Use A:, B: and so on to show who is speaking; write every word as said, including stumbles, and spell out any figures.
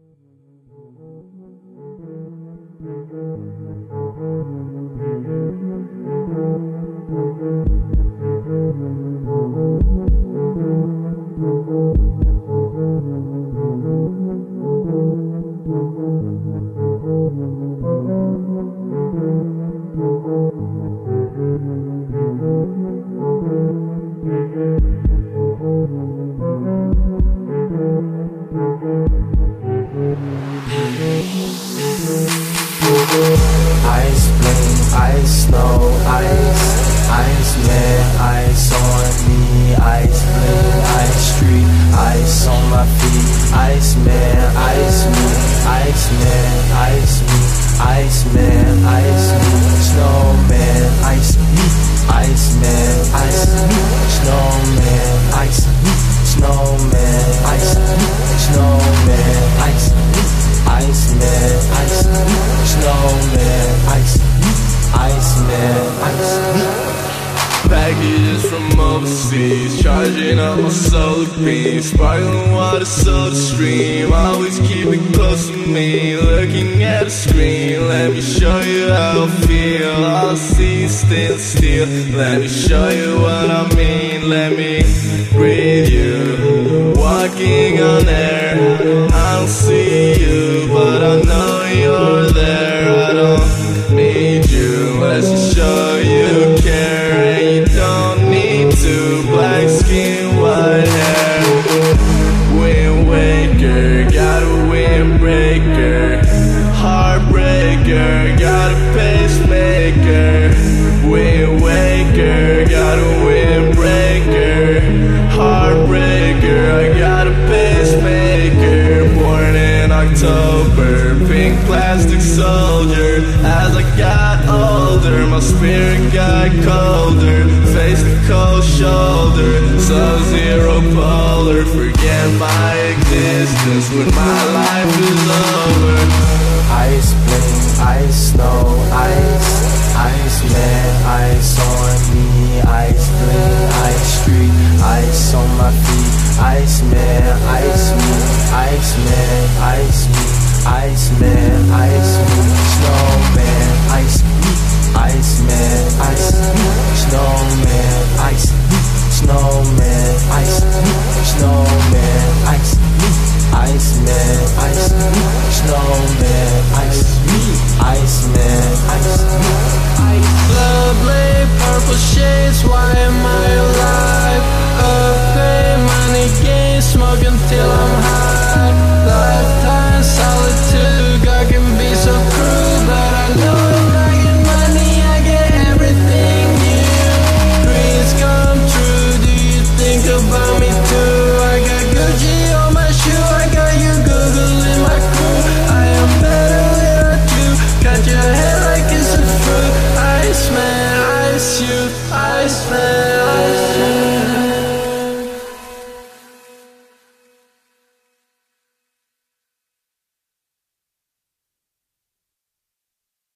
A: Ice blink, ice snow, ice, ice man, ice on me, ice blink, ice street, ice on my feet, ice man, ice me, ice man, ice me, ice man, ice me, snowman, ice me, ice man, ice me, snowman, ice me, snowman, ice me, snowman, ice me, ice man, ice me, snowman, ice me, ice man, ice me.
B: Packages from overseas, charging up my solar beam, sparkling water, soda stream, always keep it close to me, looking at the screen. Let me show you how I feel, all I see is still still. Let me show you what I mean, let me breathe you, walking on air. I don't see you, but I know you're there. I don't need you, let's just show you care. And you don't need to, black skin, white hair. Wind waker, got a windbreaker. Heartbreaker, got a pacemaker. Wind waker, got a windbreaker. Heartbreaker, I got a pacemaker. Born in October, pink plastic soldier. As I got older, my spirit got colder. Face the cold shoulder, sub-zero polar. Forget my existence when my life is over.
A: Ice blink, ice snow, ice, ice man, ice on me, ice blink, ice street, ice on my feet, ice man, ice